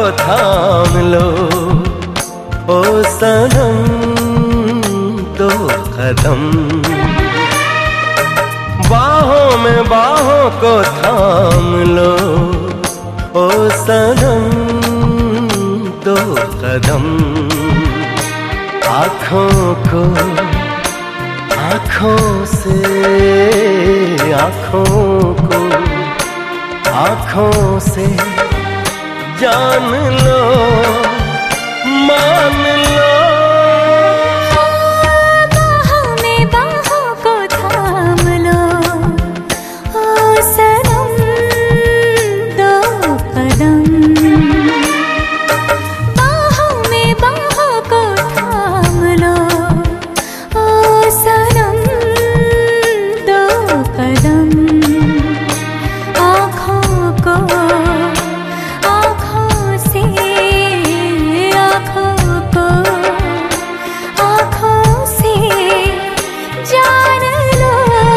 थाम लो ओ सनम, दो कदम। बाहों में बाहों को थाम लो ओ सनम, दो कदम। आँखों को आँखों से, आँखों को आँखों से जान लो, मान लो। बाहों में बाहों को थाम लो ओ सनम, दो कदम। बाहों में बाहों को थाम लो ओ सनम, दो कदम। आँखों को आँखों से, आँखों को आँखों से जान लो,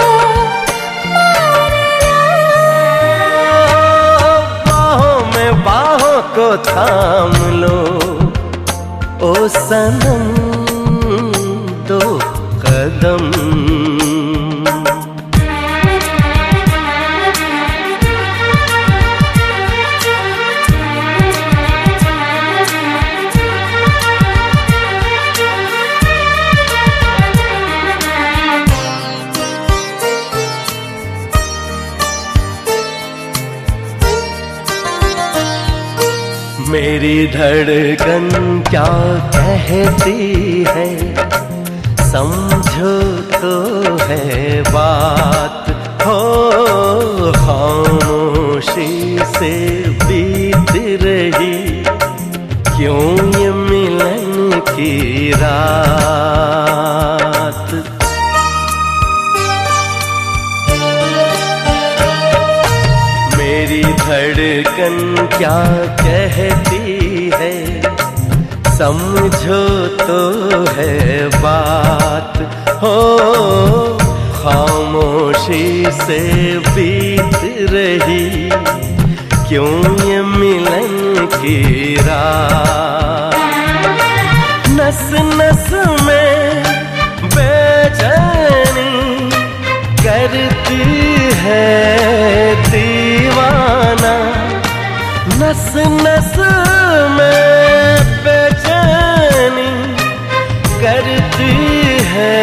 मान लो। बाहों में बाहों को थाम लो ओ सनम, दो कदम। मेरी धड़कन क्या कहती है, समझो तो है बात हो। खामोशी से बीत रही क्यों ये मिलन की रात। मेरी धड़कन क्या कहती है, समझो तो है बात हो। खामोशी से बीत रही क्यों ये मिलन की रात। नस नस में बेचैनी करती है दीवाना। नस नस में बेचैनी करती है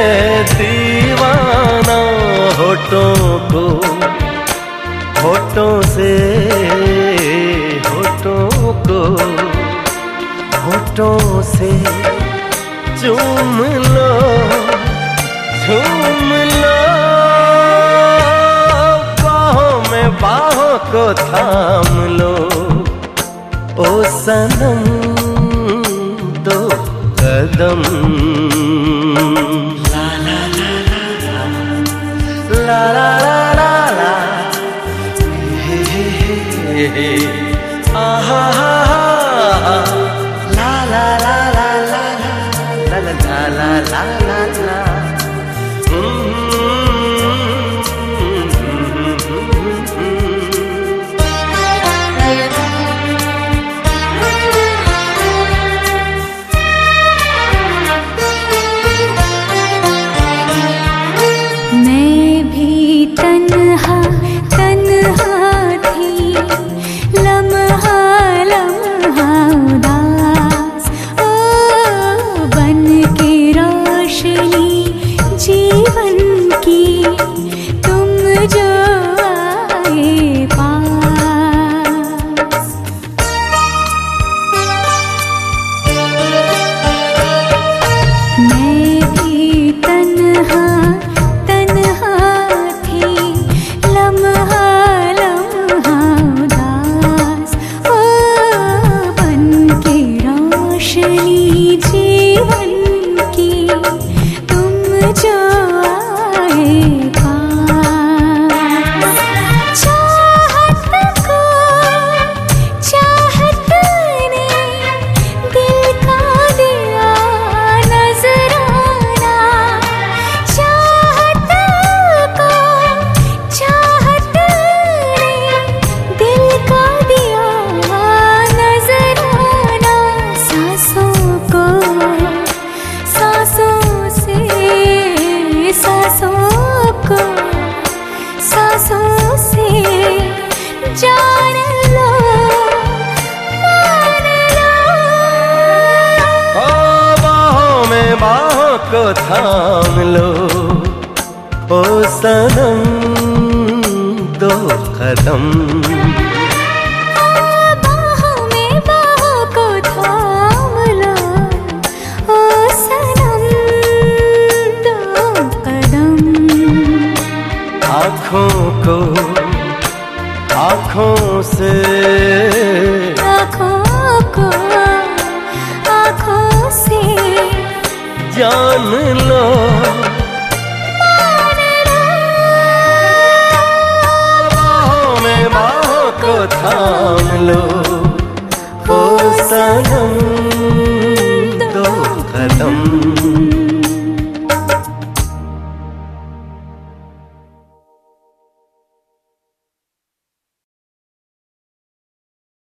दीवाना। होठों को होठों से, होठों को होठों से चूम लो, झूम लो। बाहों में बाहों को थाम लो ओ सनम, दो कदम। ला ला ला ला ला ला ला, हे हे हे हे, आहा हा हा, ला ला ला ला ला ला ला ला ला ला ला। मैं भी तन्हा तन्हा थी, लम्हा लम्हा बाहों को थाम लो ओ सनम, दो कदम। बाहों में बाहों को थाम लो ओ सनम, दो कदम। आँखों को आँखों से, आँखों को आँखों से जान लो, मान लो। बाहों में बाहों को थाम लो ओ सनम, दो कदम।